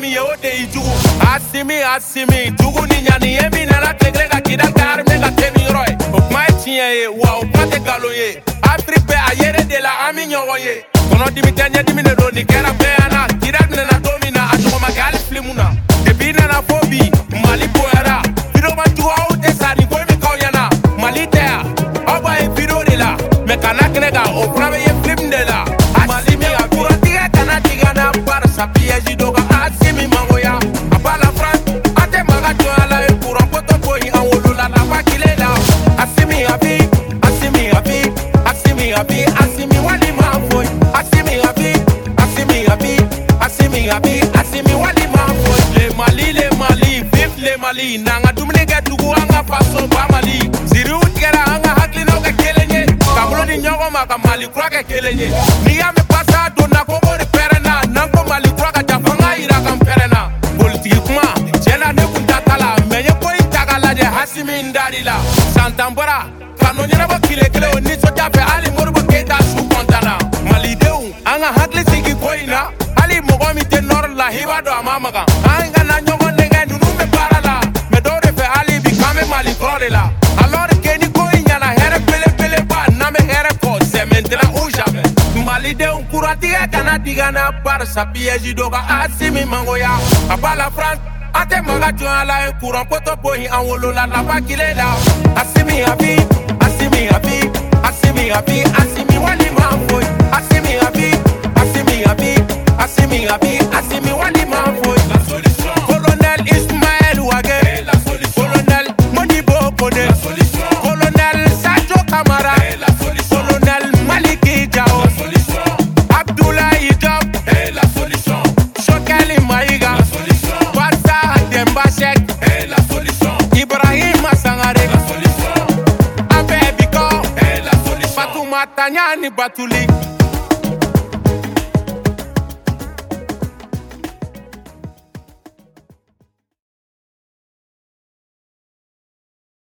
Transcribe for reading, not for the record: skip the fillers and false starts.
mi ye o de y'i jugu Asimi jugu ni ɲani ye min nana tile ka kida ka armée ka kɛ ni yɔrɔ ye o kuma ye tiɲɛ ye wa o kuma tɛ nkalon ye Afrique bɛɛ a yɛrɛ de la an mi ɲɔgɔn ye kɔnɔdimi tɛ ɲɛdimi de don nin kɛra bɛɛ yan na kida minɛna don min na a ɲɔgɔn ma kɛ hali filimu na depuis nana fo bi Mali boyara videomajugu aw tɛ sa nin ko min k'aw ɲɛna Mali tɛ yan aw b'a ye video de la mais kana kɛnɛ kan o fana bɛ ye film de la Asimi a kurantigɛ kana tigɛ na barisa piège dɔ ka Asimi mangoya a b'a la France a tɛ maga jɔn a la ye courant poto boyi an wolola nafa kile la Asimi a bi Asimi wali ma foyi Asimi wali ma foyi le Mali vive le Mali n'an ka dumuni kɛ dugu an ka faso ba Mali ziriw tigɛra an ka hakilinaw kɛ kelen ye ka bolo di ɲɔgɔn ma ka Mali kura kɛ kelen ye n'i y'a mɛn pasa donna kogo de pɛrɛnna n'an ko Mali kura ka jan fo n k'a yira kan pɛrɛnna politiki kuma tiɲɛna ne kun ta t'a la mais n ye ko in ta k'a lajɛ Asimi n dar'i la san tan bɔra ka nɔ ɲɛnabɔ tile kelen o nisɔndiya fɛ hali Modibo Keyita su kɔntanna malidenw an ka hakili sigi ko in na hali mɔgɔ min tɛ nɔrɔ la i b'a dɔn a ma magan an kana ɲɔgɔn nɛgɛ ninnu bɛ baara la mais dɔw de fɛ hali bi k'an bɛ Mali kɔrɔ de la alors que ni ko in ɲɛna hɛrɛ belebeleba n'an bɛ hɛrɛ kɔ c'est maintenant ou jamais malidenw kurantigɛ kana tigɛ na barisa piège dɔ ka Asimi mangoya a b'a la France a tɛ maga jɔn a la ye courant poto boyi an wolola nafa kile la Asimi a bi Asimi wali ma foyi Asimi wali ma foyi la solution Colonel Ismaël Ouagué la solution Colonel Modibo Kone la solution Colonel Sadio Kamara la solution Colonel Maliki Diao la solution Abdoulaye Diop la solution Shokeli Maïga la solution Bassa Demba Shek la solution Ibrahima Sangare la solution Abe Biko la solution Fatoumata Nyani Batuli